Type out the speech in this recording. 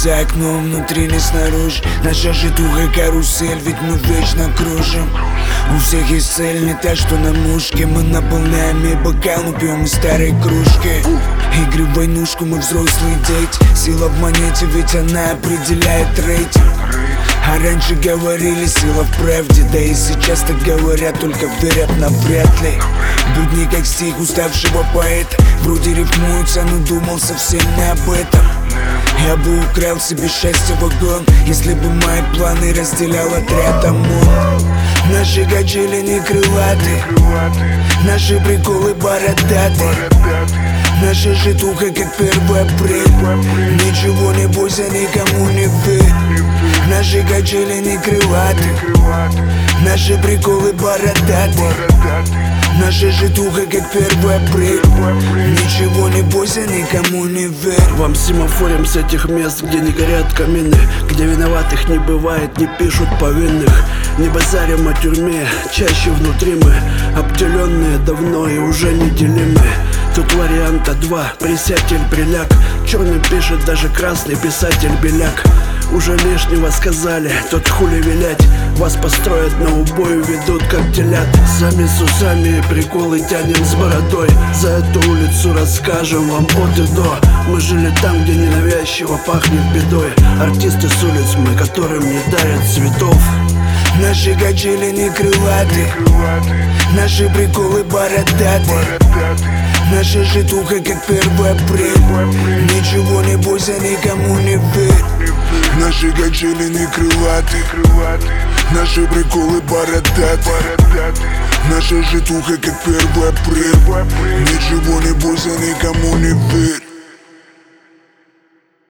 за окном, внутри не снаружи. Наша житуха карусель, ведь мы вечно кружим. У всех есть цель, не та, что на мушке. Мы наполняем и бокал, но пьем из старой кружки. Игры в войнушку, мы взрослые дети. Сила в монете, ведь она определяет рейтинг. А раньше говорили, сила в правде. Да и сейчас так говорят, только верят навряд ли. Будни как стих уставшего поэта. Вроде рифмуется, но думал совсем не об этом. Я бы украл себе счастье вагон, если бы мои планы разделял отряд ОМОН. Наши качели не крылаты, наши приколы бородаты. Наша житуха как 1 апреля. Ничего не бойся, никому не верь. Наши качели не крылаты, наши приколы бородаты. Наша житуха как 1 апреля. Ничего не бойся, никому не верь. Вам семафорим с этих мест, где не горят камины, где виноватых не бывает, не пишут повинных. Не базарим о тюрьме, чаще внутри мы обделенные давно и уже неделимы. Тут варианта 2, присядь или приляг. Черный пишет даже красный писатель Беляк. Уже лишнего сказали, тот хули вилять. Вас построят на убой, ведут как телят. Сами с усами приколы тянем с бородой. За эту улицу расскажем вам от и до. Мы жили там, где ненавязчиво пахнет бедой. Артисты с улиц мы, которым не дарят цветов. Наши качели не крылаты, наши приколы бородаты. Наша житуха как 1 апреля. Ничего не бойся, никому не верь. Наши качели не крылаты, наши приколы бородаты. Наша житуха как 1 апреля. Ничего не бойся, никому не верь.